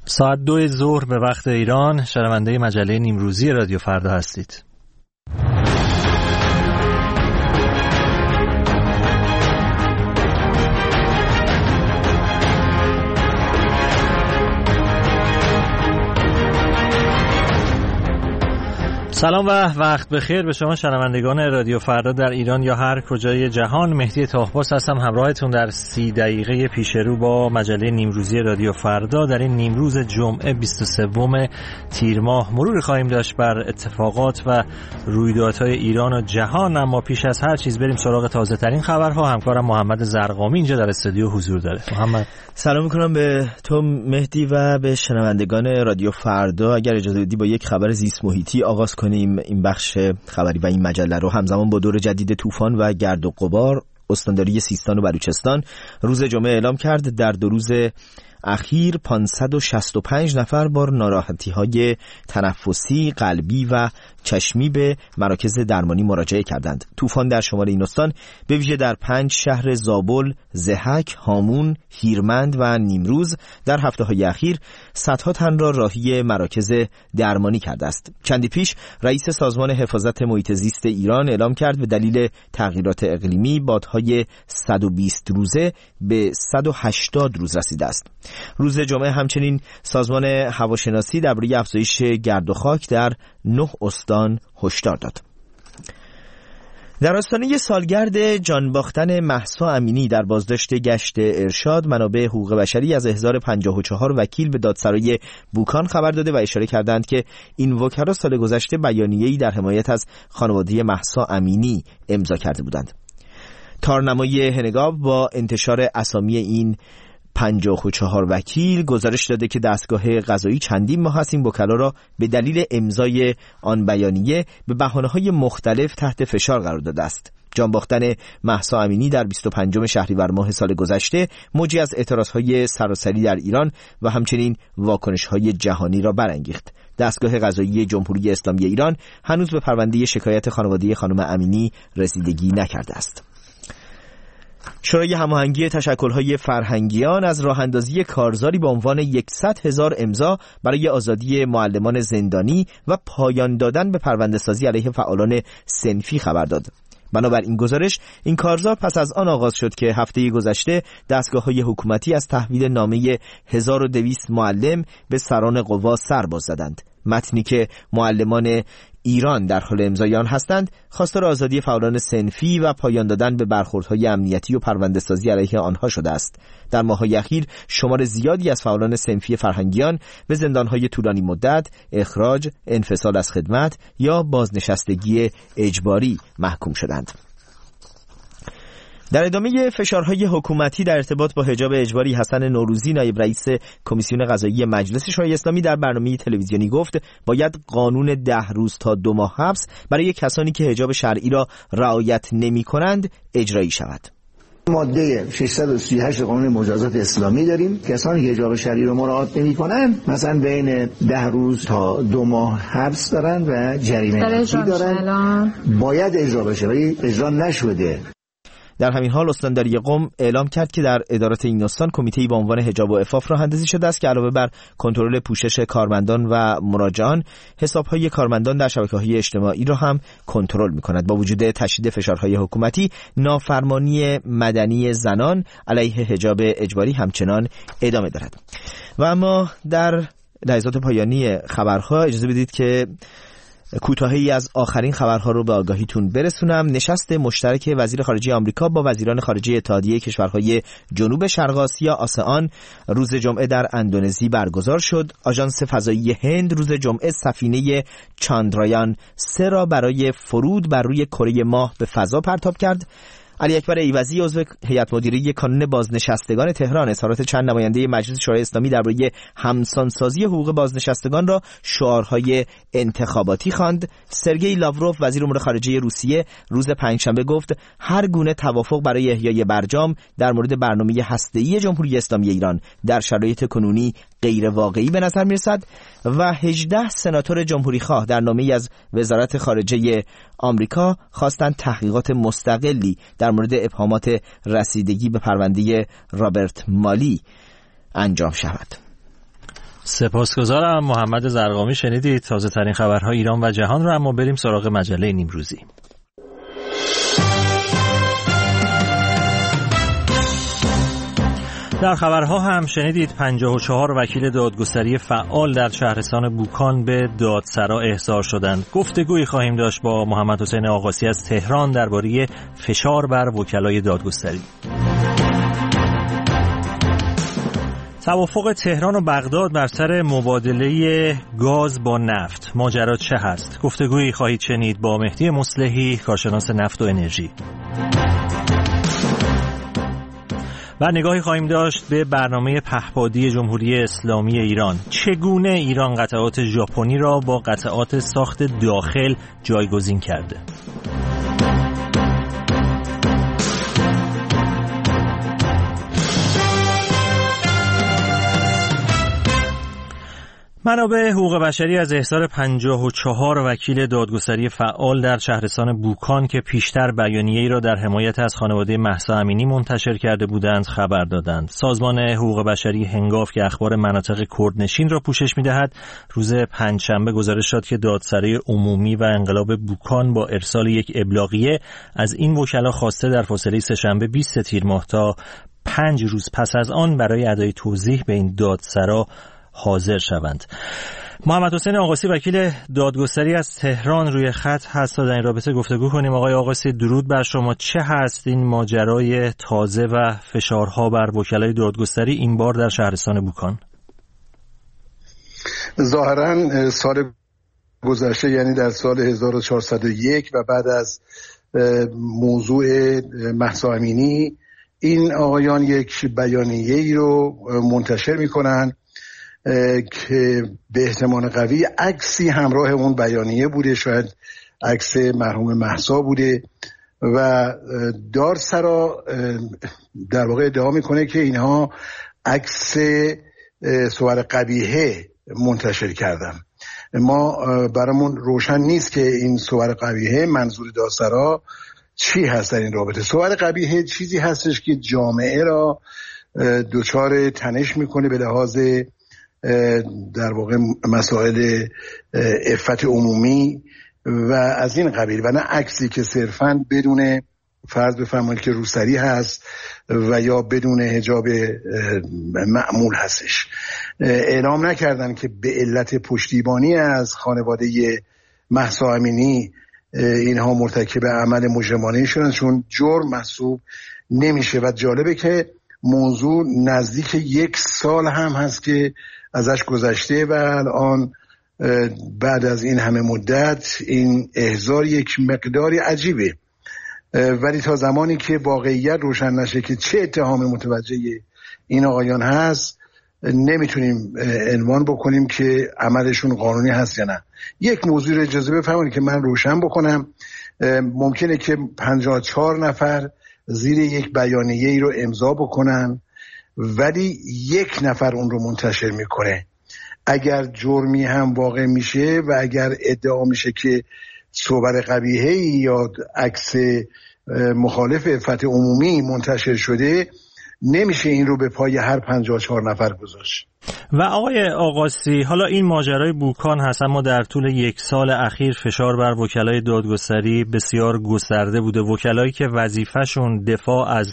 ساعت 2 ظهر به وقت ایران، شنونده مجله نیمروزی رادیو فردا هستید. سلام و وقت بخیر به شما شنوندگان رادیو فردا در ایران یا هر کجای جهان. مهدی طاهباس هستم همراهتون در 30 دقیقه پیش رو با مجله نیمروزی رادیو فردا. در این نیمروز جمعه 23 تیر ماه مرور خواهیم داشت بر اتفاقات و رویدادهای ایران و جهان، اما پیش از هر چیز بریم سراغ تازه ترین خبرها. همکارم محمد زرقامی اینجا در استودیو حضور داره. محمد، سلام میکنم به تو مهدی و به شنوندگان رادیو فردا. اگر اجازه بدی با یک خبر زیست محیطی آغاز کنیم این بخش خبری و این مجله رو. همزمان با دور جدید طوفان و گرد و غبار، استانداری سیستان و بلوچستان روز جمعه اعلام کرد در 2 روز اخیر 565 نفر با ناراحتی‌های تنفسی، قلبی و چشمی به مراکز درمانی مراجعه کردند. طوفان در شمال این استان به ویژه در 5 شهر زابل، ضحک، هامون، هیرمند و نیمروز در هفته‌های اخیر صدها تن را راهی مراکز درمانی کرده است. چندی پیش رئیس سازمان حفاظت محیط زیست ایران اعلام کرد به دلیل تغییرات اقلیمی بادهای 120 روزه به 180 روز رسیده است. روز جمعه همچنین سازمان هواشناسی درباره افزایش گرد و خاک در 9 استان هشدار داد. در آستانه سالگرد جان باختن مهسا امینی در بازداشت گشت ارشاد، منابع حقوق بشری از احضار 54 وکیل به دادسرای بوکان خبر داده و اشاره کردند که این وکلا سال گذشته بیانیه‌ای در حمایت از خانواده مهسا امینی امضا کرده بودند. تارنمای هنگاب با انتشار اسامی این 54 وکیل گزارش داده که دستگاه قضایی چندین ماه است این وکلا را به دلیل امضای آن بیانیه به بهانه‌های مختلف تحت فشار قرار داده است. جان باختن مهسا امینی در 25 شهریور ماه سال گذشته موجی از اعتراضهای سراسری در ایران و همچنین واکنش‌های جهانی را برانگیخت. دستگاه قضایی جمهوری اسلامی ایران هنوز به پرونده شکایت خانواده خانم امینی رسیدگی نکرده است. شورای هماهنگی تشکل‌های فرهنگیان از راه‌اندازی کارزاری با عنوان 100,000 امضا برای آزادی معلمان زندانی و پایان دادن به پرونده‌سازی علیه فعالان صنفی خبر داد. بنابر این گزارش این کارزار پس از آن آغاز شد که هفته گذشته دستگاه‌های حکومتی از تحویل نامه 1200 معلم به سران قوا سر باز زدند. متنی که معلمان ایران در حال امضای آن هستند خواستار آزادی فعالان صنفی و پایان دادن به برخوردهای امنیتی و پرونده‌سازی علیه آنها شده است. در ماه‌های اخیر شمار زیادی از فعالان صنفی فرهنگیان به زندان‌های طولانی مدت، اخراج، انفصال از خدمت یا بازنشستگی اجباری محکوم شدند. در ادامه فشارهای حکومتی در ارتباط با حجاب اجباری، حسن نوروزی نایب رئیس کمیسیون قضایی مجلس شورای اسلامی در برنامه تلویزیونی گفت باید قانون 10 روز تا 2 ماه حبس برای کسانی که حجاب شرعی را رعایت نمی‌کنند اجرایی شود. ماده 638 قانون مجازات اسلامی داریم. کسانی که حجاب شرعی را مراعات نمی‌کنند مثلا بین 10 روز تا 2 ماه حبس دارند و جریمه نقدی دارند. باید اجرا بشه ولی اجرا نشده. در همین حال استانداری قم اعلام کرد که در ادارات این استان کمیته‌ای با عنوان حجاب و عفاف راه اندازی شده است که علاوه بر کنترل پوشش کارمندان و مراجعان، حساب‌های کارمندان در شبکه‌های اجتماعی را هم کنترل می‌کند. با وجود تشدید فشارهای حکومتی، نافرمانی مدنی زنان علیه حجاب اجباری همچنان ادامه دارد. و اما در لحظات پایانی خبرها اجازه بدید که کوتاهی از آخرین خبرها رو به آگاهیتون برسونم. نشست مشترک وزیر خارجه آمریکا با وزیران خارجه اتحادیه کشورهای جنوب شرق آسیا آسئان روز جمعه در اندونزی برگزار شد. آژانس فضایی هند روز جمعه سفینه چاندرایان 3 را برای فرود بر روی کره ماه به فضا پرتاب کرد. علی اکبر ایوزی عضو هیئت مدیره کانون بازنشستگان تهران اظهارات چند نماینده مجلس شورای اسلامی درباره همسانسازی حقوق بازنشستگان را شعارهای انتخاباتی خواند. سرگئی لاوروف وزیر امور خارجه روسیه روز پنجشنبه گفت هر گونه توافق برای احیای برجام در مورد برنامه هسته‌ای جمهوری اسلامی ایران در شرایط کنونی غیر واقعی به نظر می‌رسد و 18 سناتور جمهوری خواه در نامه‌ای از وزارت خارجه آمریکا خواستند تحقیقات مستقلی در مورد ابهامات رسیدگی به پرونده رابرت مالی انجام شود. سپاسگزارم. محمد زرقامی شنیدید تازه ترین خبرهای ایران و جهان رو. اما بریم سراغ مجله نیمروزی. در خبرها هم شنیدید 54 وکیل دادگستری فعال در شهرستان بوکان به دادسرا احضار شدند. گفتگویی خواهیم داشت با محمد حسین آقاسی از تهران درباره فشار بر وکلای دادگستری. توافق تهران و بغداد بر سر مبادله گاز با نفت، ماجرا چه هست؟ گفتگویی خواهید شنید با مهدی مصلحی، کارشناس نفت و انرژی. و نگاهی خواهیم داشت به برنامه پهپادی جمهوری اسلامی ایران. چگونه ایران قطعات ژاپنی را با قطعات ساخت داخل جایگزین کرده؟ منابع حقوق بشری از احضار 54 وکیل دادگستری فعال در شهرستان بوکان که پیشتر بیانیه‌ای را در حمایت از خانواده مهسا امینی منتشر کرده بودند خبر دادند. سازمان حقوق بشری هنگاف که اخبار مناطق کردنشین را پوشش می‌دهد، روز پنجشنبه گزارش داد که دادسرای عمومی و انقلاب بوکان با ارسال یک ابلاغیه از این وکلا خواسته در فاصله سه‌شنبه 20 تیر ماه تا 5 روز پس از آن برای ادای توضیح به این دادسرا حاضر شوند. محمد حسین آقاسی وکیل دادگستری از تهران روی خط هست تا در این رابطه گفتگو کنیم. آقای آقاسی درود بر شما. چه هست این ماجرای تازه و فشارها بر وکلای دادگستری این بار در شهرستان بوکان؟ ظاهرا سال گذشته، یعنی در سال 1401 و بعد از موضوع مهسا امینی، این آقایان یک بیانیه‌ای رو منتشر می‌کنن که به احتمال قوی عکسی همراه اون بیانیه بوده، شاید عکس مرحوم مهسا بوده و دادسرا در واقع ادعا میکنه که اینها عکس صور قبیحه منتشر کردن. ما برامون روشن نیست که این صور قبیحه منظور دادسرا چی هست در این رابطه. صور قبیحه چیزی هستش که جامعه را دچار تنش میکنه به لحاظ در واقع مسائل عفت عمومی و از این قبیل، و نه عکسی که صرفاً بدون فرض بفرمایید که روسری هست و یا بدون حجاب معمول هستش. اعلام نکردن که به علت پشتیبانی از خانواده مهسا امینی اینها مرتکب عمل مجرمانه شدن، چون جرم محسوب نمیشه. و جالبه که موضوع نزدیک 1 سال هم هست که ازش گذشته و الان بعد از این همه مدت این احضار یک مقداری عجیبه، ولی تا زمانی که واقعیت روشن نشه که چه اتهامی متوجه این آقایان هست نمیتونیم عنوان بکنیم که عملشون قانونی هست یا نه. یک موضوع رو اجازه بفرمایید که من روشن بکنم. ممکنه که 54 نفر زیر یک بیانیه ای رو امضا بکنن ولی 1 نفر اون رو منتشر میکنه. اگر جرمی هم واقع میشه و اگر ادعا میشه که صور قبیحه یا عکس مخالف عفت عمومی منتشر شده، نمیشه این رو به پای هر 54 نفر گذاشت. و آقای آقاسی، حالا این ماجرای بوکان هست، اما در طول 1 سال اخیر فشار بر وکلای دادگستری بسیار گسترده بوده. وکلایی که وظیفه‌شون دفاع از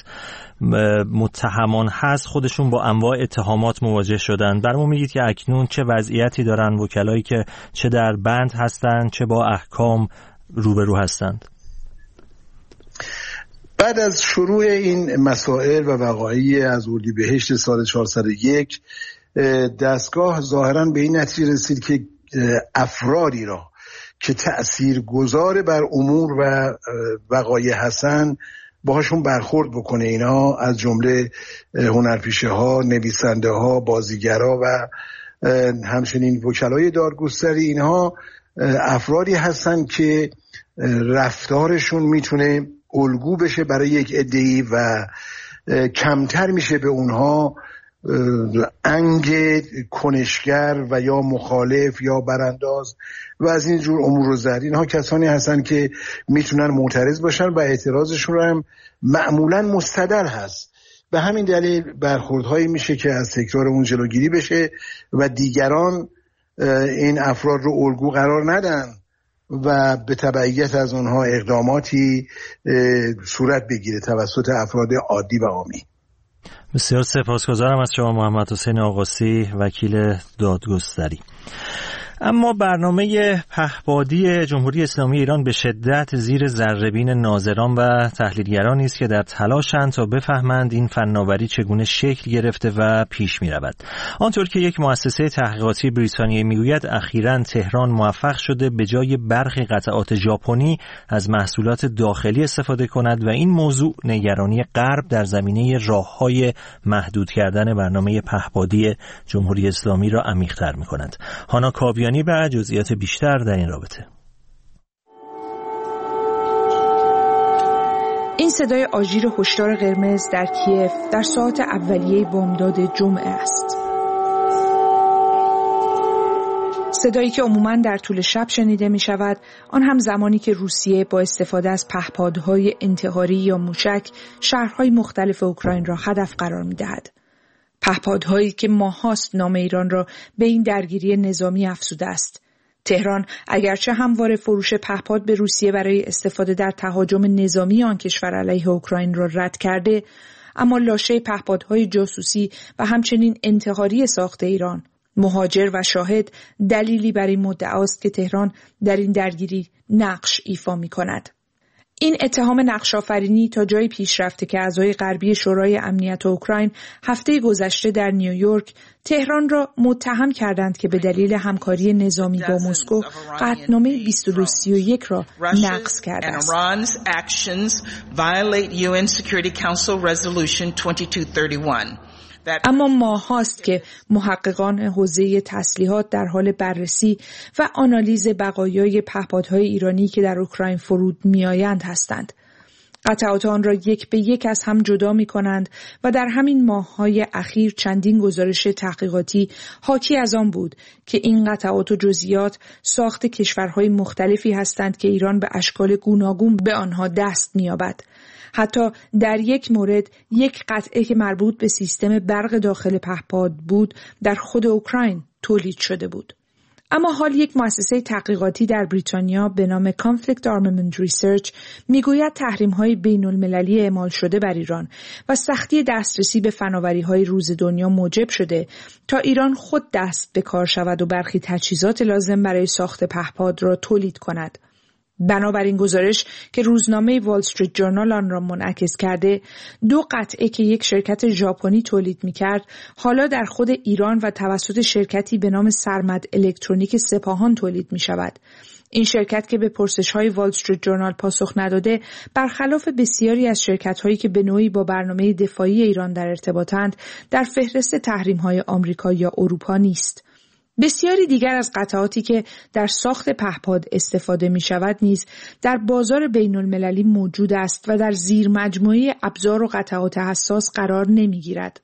متهمان هست خودشون با انواع اتهامات مواجه شدن. برامون میگید که اکنون چه وضعیتی دارن وکلایی که چه در بند هستند چه با احکام روبرو هستند؟ بعد از شروع این مسائل و وقایع از اردیبهشت سال 401 دستگاه ظاهراً به این نتیجه رسید که افرادی را که تأثیرگذار بر امور و وقایع هستن باهاشون برخورد بکنه. اینا از جمله هنرپیشه ها، نویسنده ها، بازیگرها و همچنین وکلای دادگستری، اینها افرادی هستن که رفتارشون میتونه الگو بشه برای یک عده‌ای و کمتر میشه به اونها انگ کنشگر و یا مخالف یا برانداز و از این جور امور رو زد. اینها کسانی هستن که میتونن معترض باشن و اعتراضشون هم معمولا مستدل هست به همین دلیل برخوردهایی میشه که از تکرار اون جلوگیری بشه و دیگران این افراد رو الگو قرار ندن و به تبعیت از اونها اقداماتی صورت بگیره توسط افراد عادی و عامی. بسیار سپاسگزارم از شما محمد حسین آقاسی، وکیل دادگستری. اما برنامه پهپادی جمهوری اسلامی ایران به شدت زیر ذره‌بین ناظران و تحلیلگرانی است که در تلاشند تا بفهمند این فناوری چگونه شکل گرفته و پیش می‌رود. آنطور که یک مؤسسه تحقیقاتی بریتانیایی میگوید اخیراً تهران موفق شده به جای برخی قطعات ژاپنی از محصولات داخلی استفاده کند و این موضوع نگرانی غرب در زمینه راه‌های محدود کردن برنامه پهپادی جمهوری اسلامی را عمیق‌تر می‌کند. هانا کابیانی و جزئیات بیشتر در این رابطه. این صدای آژیر هشدار قرمز در کیف در ساعات اولیه بامداد جمعه است. صدایی که عموماً در طول شب شنیده می شود، آن هم زمانی که روسیه با استفاده از پهپادهای انتحاری یا موشک شهرهای مختلف اوکراین را هدف قرار می دهد. پهپادهایی که ماهاست نام ایران را به این درگیری نظامی افزوده است. تهران اگرچه همواره فروش پهپاد به روسیه برای استفاده در تهاجم نظامی آن کشور علیه اوکراین را رد کرده، اما لاشه پهپادهای جاسوسی و همچنین انتحاری ساخت ایران، مهاجر و شاهد دلیلی بر این مدعاست که تهران در این درگیری نقش ایفا می‌کند. این اتهام نقش‌آفرینی تا جایی پیش رفته که اعضای غربی شورای امنیت اوکراین هفته گذشته در نیویورک تهران را متهم کردند که به دلیل همکاری نظامی با مسکو قطعنامه 2231 را نقض کرده است. اما ماهاست که محققان حوزه تسلیحات در حال بررسی و آنالیز بقایای پهپادهای ایرانی که در اوکراین فرود میآیند هستند. قطعات آن را یک به یک از هم جدا می کنند و در همین ماه‌های اخیر چندین گزارش تحقیقاتی حاکی از آن بود که این قطعات و جزئیات ساخت کشورهای مختلفی هستند که ایران به اشکال گوناگون به آنها دست می‌یابد. حتی در یک مورد یک قطعه که مربوط به سیستم برق داخل پهپاد بود در خود اوکراین تولید شده بود. اما حال یک مؤسسه تحقیقاتی در بریتانیا به نام Conflict Armament Research میگوید تحریم‌های بین‌المللی اعمال شده بر ایران و سختی دسترسی به فناوری‌های روز دنیا موجب شده تا ایران خود دست به کار شود و برخی تجهیزات لازم برای ساخت پهپاد را تولید کند. بنابراین گزارش که روزنامه وال استریت جورنال آن را منعکس کرده، 2 قطعه که یک شرکت ژاپنی تولید می‌کرد، حالا در خود ایران و توسط شرکتی به نام سرمد الکترونیک سپاهان تولید می‌شود. این شرکت که به پرسش‌های وال استریت جورنال پاسخ نداده، برخلاف بسیاری از شرکت‌هایی که به نوعی با برنامه دفاعی ایران در ارتباطند، در فهرست تحریم‌های آمریکا یا اروپا نیست. بسیاری دیگر از قطعاتی که در ساخت پهپاد استفاده می شود نیز در بازار بین المللی موجود است و در زیر مجموعه ابزار و قطعات حساس قرار نمی گیرد.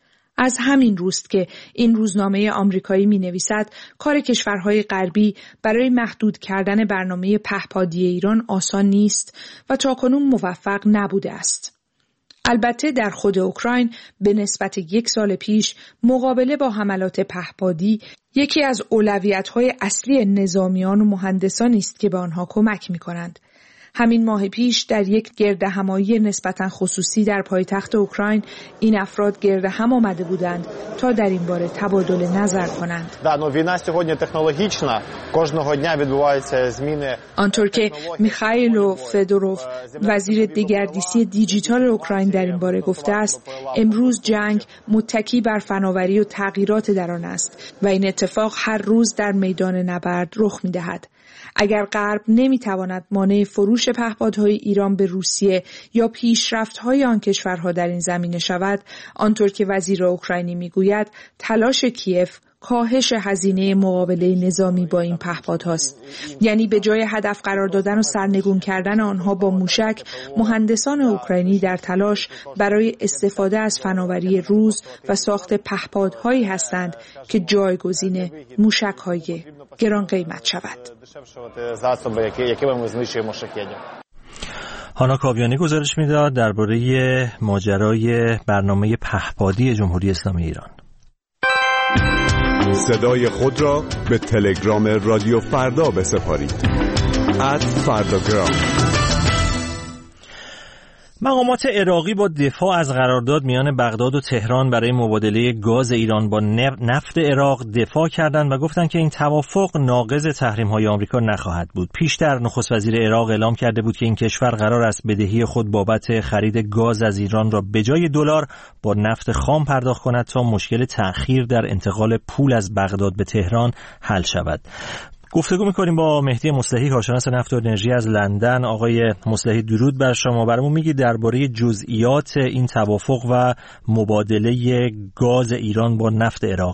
از همین روست که این روزنامه آمریکایی می نویسد کار کشورهای غربی برای محدود کردن برنامه پهپادی ایران آسان نیست و تاکنون موفق نبوده است. البته در خود اوکراین به نسبت 1 سال پیش مقابله با حملات پهپادی یکی از اولویت‌های اصلی نظامیان و مهندسانی است که به آنها کمک می‌کنند. همین ماه پیش در یک گردهمایی نسبتاً خصوصی در پایتخت اوکراین این افراد گرد هم آمده بودند تا در این باره تبادل نظر کنند. وینا сьогодні технологічна. Кожного дня відбуваються зміни. آنطور که میخائیل فدوروف وزیر دگردیسی دیجیتال اوکراین در این باره گفته است، امروز جنگ متکی بر فناوری و تغییرات در آن است و این اتفاق هر روز در میدان نبرد رخ می‌دهد. اگر غرب نمیتواند مانع فروش پهپادهای ایران به روسیه یا پیشرفت‌های آن کشورها در این زمینه شود، آنطور که وزیر اوکراینی میگوید، تلاش کیف کاهش هزینه مقابله نظامی با این پهپادهاست. یعنی به جای هدف قرار دادن و سرنگون کردن آنها با موشک، مهندسان اوکراینی در تلاش برای استفاده از فناوری روز و ساخت پهپادهایی هستند که جایگزین موشک‌های گران قیمت شود. هانا کاویانی گزارش میداد درباره ماجرای برنامه پهپادی جمهوری اسلامی ایران. صدای خود را به تلگرام رادیو فردا بسپارید. @فرداگرام. مقامات عراقی با دفاع از قرارداد میان بغداد و تهران برای مبادله گاز ایران با نفت عراق دفاع کردند و گفتند که این توافق ناقض تحریم‌های آمریکا نخواهد بود. پیشتر نخست وزیر عراق اعلام کرده بود که این کشور قرار است بدهی خود بابت خرید گاز از ایران را به جای دلار با نفت خام پرداخت کند تا مشکل تأخیر در انتقال پول از بغداد به تهران حل شود. گفتگو می‌کنیم با مهدی مصلحی، کارشناس نفت و انرژی از لندن. آقای مصلحی درود بر شما. برامون میگید درباره جزئیات این توافق و مبادله گاز ایران با نفت عراق.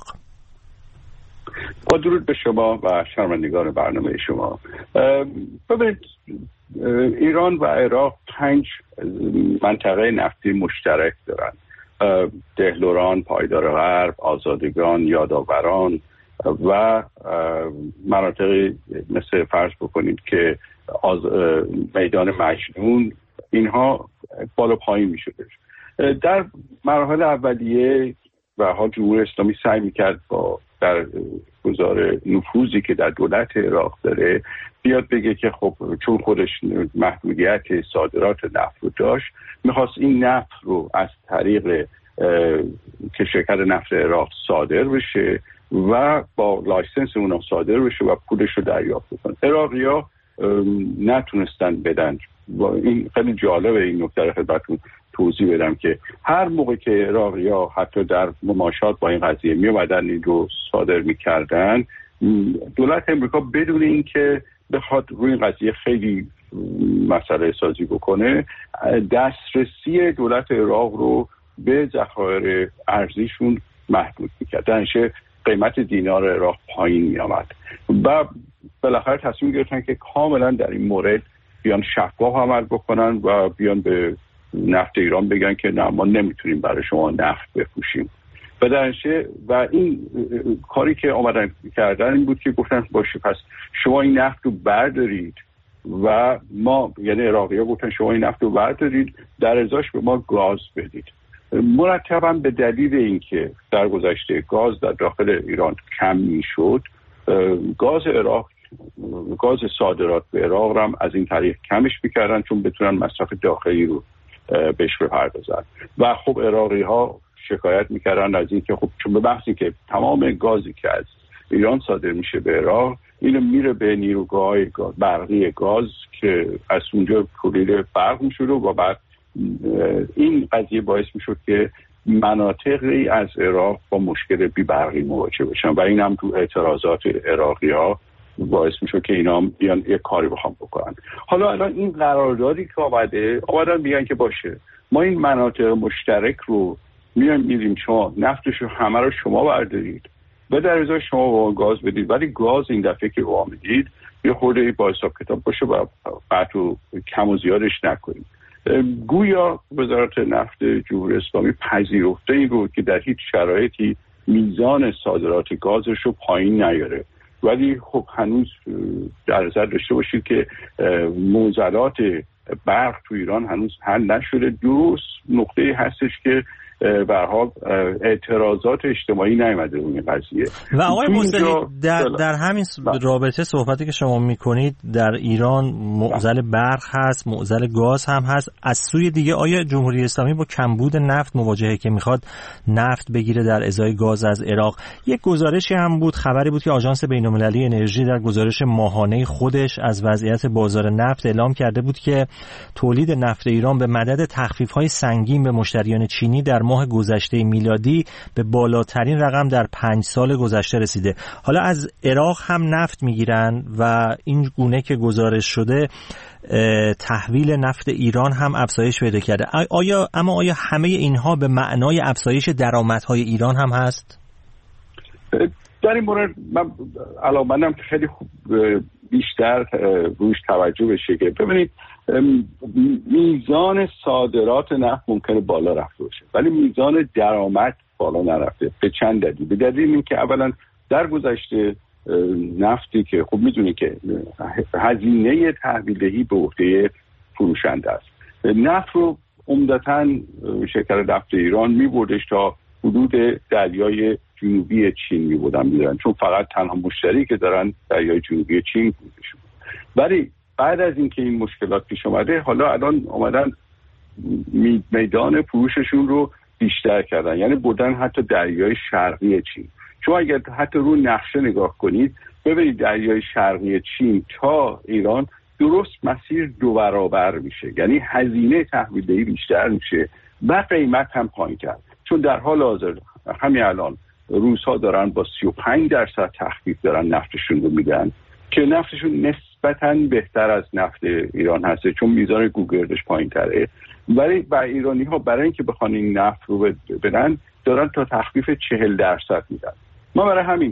با درود به شما و شنوندگان برنامه شما. ببینید، ایران و عراق 5 منطقه نفتی مشترک دارن: دهلوران، پایدار غرب، آزادگان، یادآوران و مناطقی مثل فرض بکنید که میدان مجنون. اینها بالا پایین می شده. در مراحل اولیه و ها جمهوری اسلامی سعی میکرد با در گذار نفوذی که در دولت عراق داره بیاد بگه که خب چون خودش محدودیت صادرات نفت رو داشت، میخواست این نفت رو از طریق که شرکت نفت عراق صادر بشه و با لایسنس اونها صادر بشه و پولش رو دریافت کنه. عراقی‌ها نتونستن بدن. این خیلی جالبه این نکته رو خدمتتون توضیح بدم که هر موقع که عراقی‌ها حتی در مماشات با این قضیه می اومدن این رو صادر می‌کردن، دولت امریکا بدون اینکه بخواد روی این قضیه خیلی مسئله سازی بکنه، دسترسی دولت عراق رو به ذخایر ارزیشون محدود می‌کرد. درنچه قیمت دینار عراق پایین می آمد و بالاخره تصمیم گرفتن که کاملا در این مورد بیان شفاف عمل بکنن و بیان به نفت ایران بگن که نه، ما نمیتونیم برای شما نفت بفروشیم. و این کاری که آمدن کردن این بود که گفتن باشه پس شما این نفت رو بردارید و ما، یعنی عراقی‌ها گفتن شما این نفت رو بردارید، در ازاش به ما گاز بدید. مرتباً به دلیل اینکه در گذشته گاز در داخل ایران کم میشد، گاز صادرات به عراق هم از این طریق کمش میکردن چون بتونن مصرف داخلی رو بهش بپردازن. و خب عراقی ها شکایت میکردن از این که خب چون به بحثی که تمام گازی که از ایران صادر میشه به عراق، اینو میره به نیروگاه برقی گاز که از اونجا تولید برق میشد و بعد این قضیه باعث میشد که مناطقی از عراق با مشکل بی‌برقی مواجه بشن و این هم تو اعتراضات عراقی ها باعث میشد که اینا بیان یک کاری بخوام بکنن. حالا الان این قراردادی که آمدن میگن که باشه ما این مناطق مشترک رو میدیم، شما نفتش رو همه رو شما بردارید و در ازای شما با گاز بدید، ولی گاز این دفعه که با میدید یه خورده با حساب کتاب باشه و قطع و کم و زیادش نکنید. گویا وزارت نفت جمهوری اسلامی پذیرفته این بود که در هیچ شرایطی میزان صادرات گازش رو پایین نیاره، ولی خب هنوز در نظر داشته باشید که معضلات برق تو ایران هنوز حل نشده. درست نقطه هستش که به هر حال اعتراضات اجتماعی نیامده اون قضیه. و آقای مصلحی در همین رابطه صحبتی که شما میکنید، در ایران معضل برق هست، معضل گاز هم هست. از سوی دیگه آیا جمهوری اسلامی با کمبود نفت مواجهه که میخواد نفت بگیره در ازای گاز از عراق؟ یک گزارشی هم بود، خبری بود که آژانس بین‌المللی انرژی در گزارش ماهانه خودش از وضعیت بازار نفت اعلام کرده بود که تولید نفت ایران به مدد تخفیف‌های سنگین به مشتریان چینی در ماه گذشته میلادی به بالاترین رقم در 5 سال گذشته رسیده. حالا از عراق هم نفت میگیرن و این گونه که گزارش شده تحویل نفت ایران هم افزایش پیدا کرده. آیا همه اینها به معنای افزایش درآمدهای ایران هم هست؟ در این مورد من علاقه‌مندم که خیلی خوب بیشتر روش توجه بشه که ببینید میزان صادرات نفت ممکنه بالا رفته باشه ولی میزان درآمد بالا نرفته. به چند دلیل. به دلیل این که اولا در گذشته نفتی که خب میدونی که هزینه تحویلدهی به عهده فروشنده است. نفت رو عمدتاً شرکت نفت ایران میبردش تا حدود دریای جنوبی چین میبردن، چون فقط تنها مشتری که دارن دریای جنوبی چین بودشون. ولی بعد از اینکه این مشکلات پیش اومده، حالا الان اومدن میدان فروششون رو بیشتر کردن، یعنی بردن حتی دریای شرقی چین. شما اگر حتی رو نقشه نگاه کنید ببینید دریای شرقی چین تا ایران درست مسیر 2 برابر میشه، یعنی هزینه تحویلدهی بیشتر میشه و قیمت هم پایین‌تر، چون در حال حاضر همین الان روس‌ها دارن با 35% تخفیف دارن نفتشون رو میدن که نفتشون نسبتاً بهتر از نفت ایران هسته، چون میزان گوگردش پایین‌تره. ولی برای ایرانی‌ها برای اینکه بخوان این نفت رو بدن دارن تا تخفیف 40% میدن. ما برای همین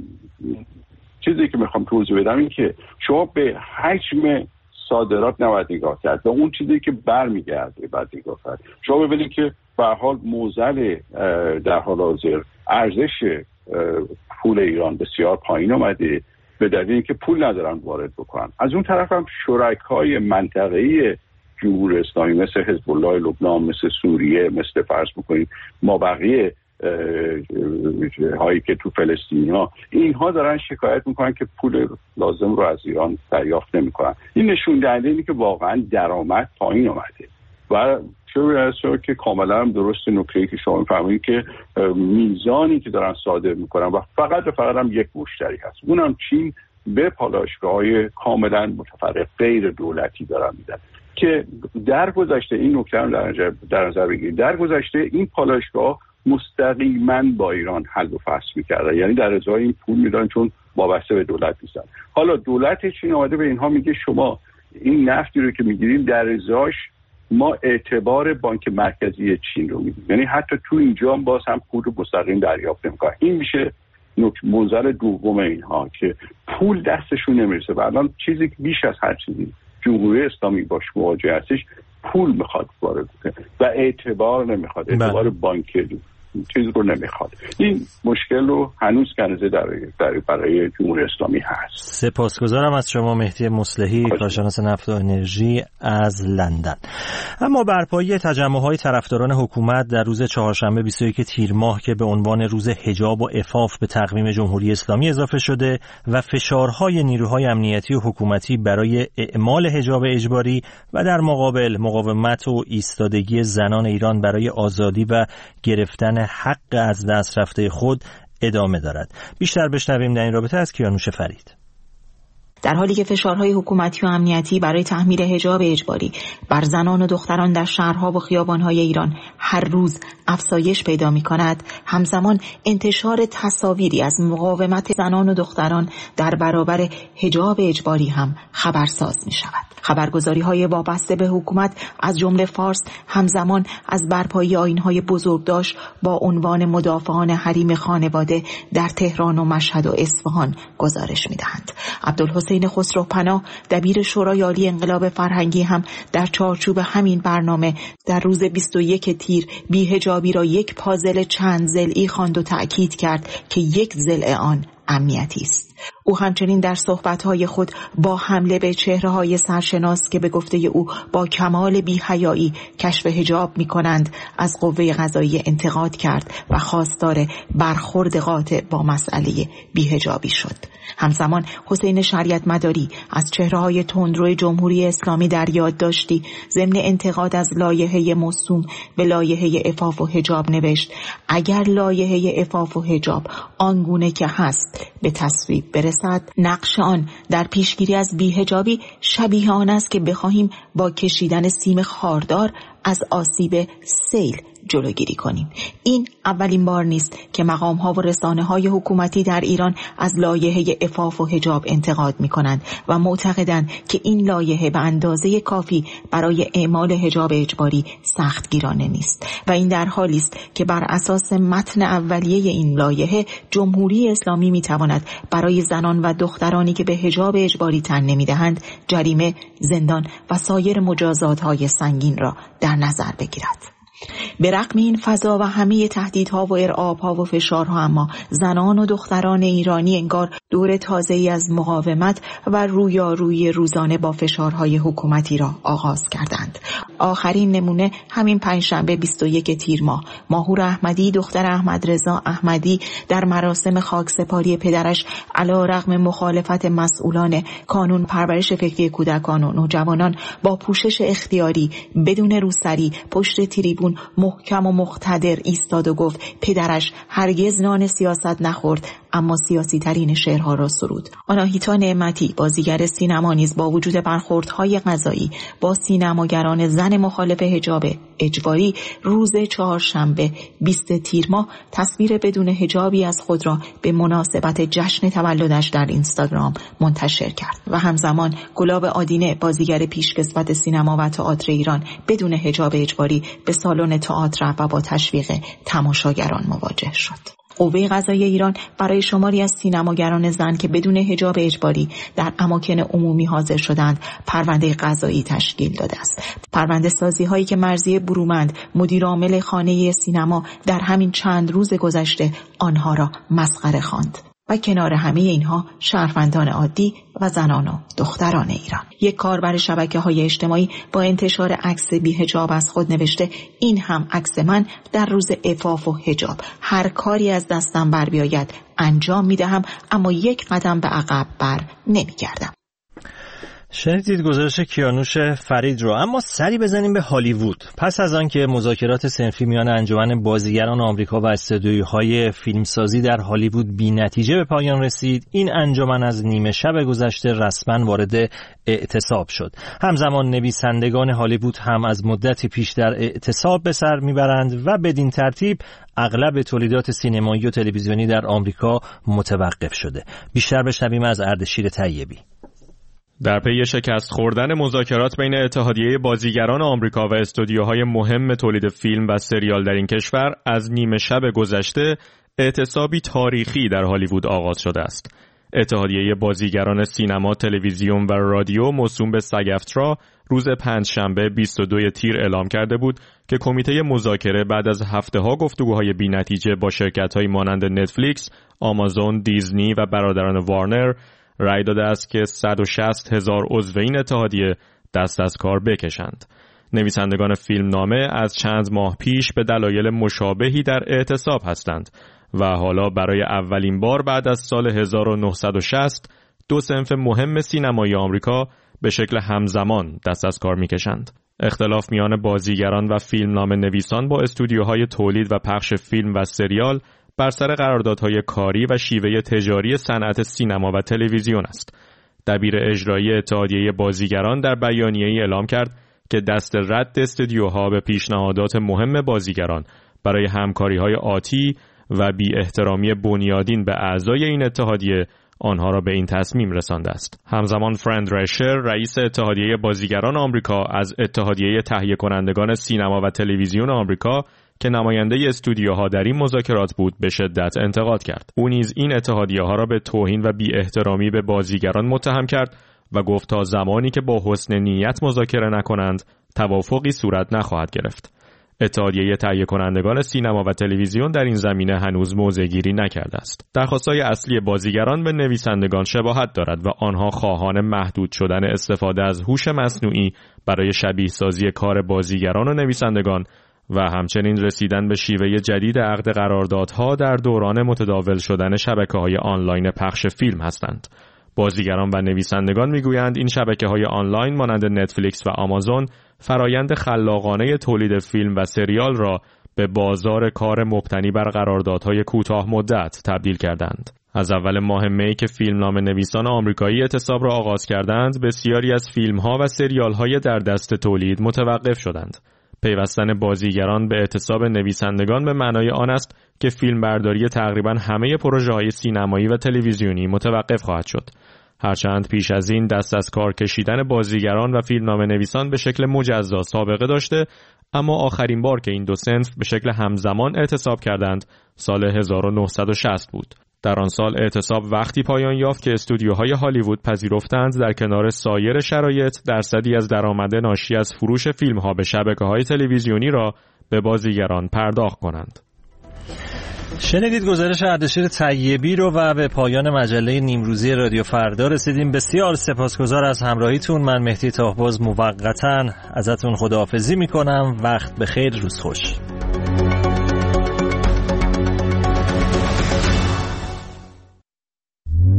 چیزی که میخوام توضیح بدم این که شما به حجم صادرات نباید نگاه کرد، به اون چیزی که برمیگرده باید نگاه کرد. شما ببینید که به هر حال موزل در حال حاضر ارزش پول ایران بسیار پایین اومده به دلیل اینکه پول ندارن وارد بکنن. از اون طرف هم شرکای منطقه‌ای جمهوری اسلامی مثل حزب الله لبنان، مثل سوریه، مثل فرض بکنید ما بقیه هایی که تو فلسطین اینها دارن شکایت میکنن که پول لازم رو از ایران دریافت نمیکنن. این نشون دهنده اینه که واقعا درآمد پایین اومده و چون که کاملا هم درست نکته‌ای که شما می‌فرمایید که میزانی که دارن صادر میکنن و فقط هم یک مشتری هست، اونم چین، به پالایشگاه‌های کاملا متفرق غیر دولتی دارن میدن که در گذشته این نکته رو در نظر بگیرید، در گذشته این پالایشگاه مستقیما با ایران حل و فصل می‌کردن، یعنی در ازای این پول میدن چون وابسته به دولت نیستن. حالا دولت چین اومده به اینها میگه شما این نفتی رو که میگیریم در ازاش ما اعتبار بانک مرکزی چین رو میدیم، یعنی حتی تو اینجا باز هم پول رو مستقیم دریافت نمی‌کنن. این میشه منظر دوم اینها که پول دستشون نمیرسه و الان چیزی که بیش از هر چیزی جمهوری اسلامی باش مواجه هستش پول میخواد وارد کنه و اعتبار نمیخواد، اعتبار بانکی چیز رو نمیخواد. این مشکل رو هنوز کنزه برای جمهوری اسلامی هست. سپاسگزارم از شما مهدی مصلحی، کارشناس نفت و انرژی از لندن. اما برپایی تجمع‌های طرفداران حکومت در روز چهارشنبه 21 تیر ماه که به عنوان روز حجاب و عفاف به تقویم جمهوری اسلامی اضافه شده و فشارهای نیروهای امنیتی و حکومتی برای اعمال حجاب اجباری و در مقابل مقاومت و ایستادگی زنان ایران برای آزادی و گرفتن حق از دست رفته خود ادامه دارد. بیشتر بشنویم در این رابطه از کیانوش فرید. در حالی که فشارهای حکومتی و امنیتی برای تحمیل حجاب اجباری بر زنان و دختران در شهرها و خیابانهای ایران هر روز افزایش پیدا می‌کند، همزمان انتشار تصاویری از مقاومت زنان و دختران در برابر حجاب اجباری هم خبرساز می‌شود. خبرگزاری‌های وابسته به حکومت از جمله فارس همزمان از برپایی آیین‌های بزرگداشت با عنوان مدافعان حریم خانواده در تهران و مشهد و اصفهان گزارش می‌دهند. عبدالحسین خسروپناه دبیر شورای عالی انقلاب فرهنگی هم در چارچوب همین برنامه در روز 21 تیر بی‌حجابی را یک پازل چند ضلعی خواند و تأکید کرد که یک ضلع آن امنیتی است. او همچنین در صحبت‌های خود با حمله به چهره‌های سرشناس که به گفته او با کمال بی‌حیایی کشف حجاب می‌کنند از قوه قضاییه انتقاد کرد و خواستار برخورد قاطع با مسئله بی‌حجابی شد. همزمان حسین شریعت مداری از چهره‌های تندرو جمهوری اسلامی در یادداشتی ضمن انتقاد از لایحه موسوم به لایحه عفاف و حجاب نوشت: اگر لایحه عفاف و حجاب آنگونه که هست به تصویب برسد، نقش آن در پیشگیری از بی‌حجابی شبیه آن است که بخواهیم با کشیدن سیم خاردار از آسیب سیل جلوگیری کنیم. این اولین بار نیست که مقام‌ها و رسانه‌های حکومتی در ایران از لایحه عفاف و حجاب انتقاد می‌کنند و معتقدند که این لایحه به اندازه کافی برای اعمال حجاب اجباری سختگیرانه نیست و این در حالی است که بر اساس متن اولیه این لایحه جمهوری اسلامی می‌تواند برای زنان و دخترانی که به حجاب اجباری تن نمی‌دهند جریمه، زندان و سایر مجازات‌های سنگین را در نظر بگیرد. به رغم این فضا و همه تهدیدها و ارعابها و فشارها، اما زنان و دختران ایرانی انگار دور تازه‌ای از مقاومت و رویارویی روزانه با فشارهای حکومتی را آغاز کردند. آخرین نمونه همین پنجشنبه 21 تیر ماه، ماهور احمدی دختر احمدرضا احمدی در مراسم خاکسپاری پدرش علیرغم مخالفت مسئولان کانون پرورش فکری کودکان و نوجوانان با پوشش اختیاری بدون روسری پشت تریبون محکم و مقتدر ایستاد و گفت پدرش هرگز نان سیاست نخورد اما سیاسی ترین شعرها را سرود. آناهیتا نعمتی بازیگر سینما نیز با وجود برخوردهای قضایی با سینماگران زن مخالف حجاب اجباری روز چهارشنبه 20 تیر ماه تصویر بدون حجابی از خود را به مناسبت جشن تولدش در اینستاگرام منتشر کرد و همزمان گلاب آدینه بازیگر پیشکسوت سینما و تئاتر ایران بدون حجاب اجباری به سالن تئاتر و با تشویق تماشاگران مواجه شد. قوه قضاییه ایران برای شماری از سینماگران زن که بدون حجاب اجباری در اماکن عمومی حاضر شدند پرونده قضایی تشکیل داده است. پرونده سازی هایی که مرضیه برومند مدیر عامل خانه سینما در همین چند روز گذشته آنها را مسخره خواند. و کنار همه اینها شهروندان عادی و زنان و دختران ایران. یک کاربر شبکه‌های اجتماعی با انتشار عکس بی حجاب از خود نوشته این هم عکس من در روز عفاف و حجاب. هر کاری از دستم بر بیاید انجام میدهم اما یک قدم به عقب بر نمیگردم. شنیدید گزارش کیانوش فرید رو. اما سری بزنیم به هالیوود. پس از آن که مذاکرات صنفی میان انجمن بازیگران آمریکا و استودیوهای فیلمسازی در هالیوود بی‌نتیجه به پایان رسید، این انجمن از نیمه شب گذشته رسما وارد اعتصاب شد. همزمان نویسندگان هالیوود هم از مدتی پیش در اعتصاب به سر میبرند و بدین ترتیب اغلب تولیدات سینمایی و تلویزیونی در آمریکا متوقف شده. بیشتر بشنویم از اردشیر طیبی. در پی شکست خوردن مذاکرات بین اتحادیه بازیگران آمریکا و استودیوهای مهم تولید فیلم و سریال در این کشور، از نیمه شب گذشته اعتصابی تاریخی در هالیوود آغاز شده است. اتحادیه بازیگران سینما، تلویزیون و رادیو موسوم به سگ-افترا روز پنجشنبه 22 تیر اعلام کرده بود که کمیته مذاکره بعد از هفته‌ها گفتگوهای بی‌نتیجه با شرکت‌های مانند نتفلیکس، آمازون، دیزنی و برادران وارنر رأی داده است که 160,000 عضو این اتحادیه دست از کار بکشند. نویسندگان فیلمنامه از چند ماه پیش به دلایل مشابهی در اعتصاب هستند و حالا برای اولین بار بعد از سال 1960 دو صنف مهم سینمای آمریکا به شکل همزمان دست از کار میکشند. اختلاف میان بازیگران و فیلمنامه نویسان با استودیوهای تولید و پخش فیلم و سریال بر سر قراردادهای کاری و شیوه تجاری صنعت سینما و تلویزیون است. دبیر اجرایی اتحادیه بازیگران در بیانیه‌ای اعلام کرد که دست رد استودیوها به پیشنهادات مهم بازیگران برای همکاری‌های آتی و بی احترامی بنیادین به اعضای این اتحادیه آنها را به این تصمیم رسانده است. همزمان فرند رشر، رئیس اتحادیه بازیگران آمریکا، از اتحادیه تهیه کنندگان سینما و تلویزیون آمریکا که نماینده استودیوها در این مذاکرات بود به شدت انتقاد کرد. او نیز این اتحادیه‌ها را به توهین و بی احترامی به بازیگران متهم کرد و گفت تا زمانی که با حسن نیت مذاکره نکنند توافقی صورت نخواهد گرفت. اتحادیه تهیه کنندگان سینما و تلویزیون در این زمینه هنوز موضع‌گیری نکرده است. درخواست‌های اصلی بازیگران به نویسندگان شباهت دارد و آنها خواهان محدود شدن استفاده از هوش مصنوعی برای شبیه سازی کار بازیگران و نویسندگان و همچنین رسیدن به شیوه جدید عقد قراردادها در دوران متداول شدن شبکه‌های آنلاین پخش فیلم هستند. بازیگران و نویسندگان میگویند این شبکه‌های آنلاین مانند نتفلیکس و آمازون فرایند خلاقانه تولید فیلم و سریال را به بازار کار مبتنی بر قراردادهای کوتاه مدت تبدیل کردند. از اول ماه می که فیلمنامه نویسان آمریکایی اعتصاب را آغاز کردند، بسیاری از فیلم‌ها و سریال‌های در دست تولید متوقف شدند. پیوستن بازیگران به اعتصاب نویسندگان به معنای آن است که فیلمبرداری تقریباً همه پروژه‌های سینمایی و تلویزیونی متوقف خواهد شد. هرچند پیش از این دست از کار کشیدن بازیگران و فیلمنامه نویسان به شکل مجزا سابقه داشته، اما آخرین بار که این دو صنف به شکل همزمان اعتصاب کردند سال 1960 بود. در آن سال اعتصاب وقتی پایان یافت که استودیوهای هالیوود پذیرفتند در کنار سایر شرایط درصدی از درآمد ناشی از فروش فیلم‌ها به شبکه‌های تلویزیونی را به بازیگران پرداخت کنند. شنیدید گزارش اردشیر طیبی رو و به پایان مجله نیمروزی رادیو فردا رسیدیم. بسیار سپاسگزار از همراهیتون. من مهدی طاهباز موقتا ازتون خداحافظی میکنم. وقت بخیر، روز خوش.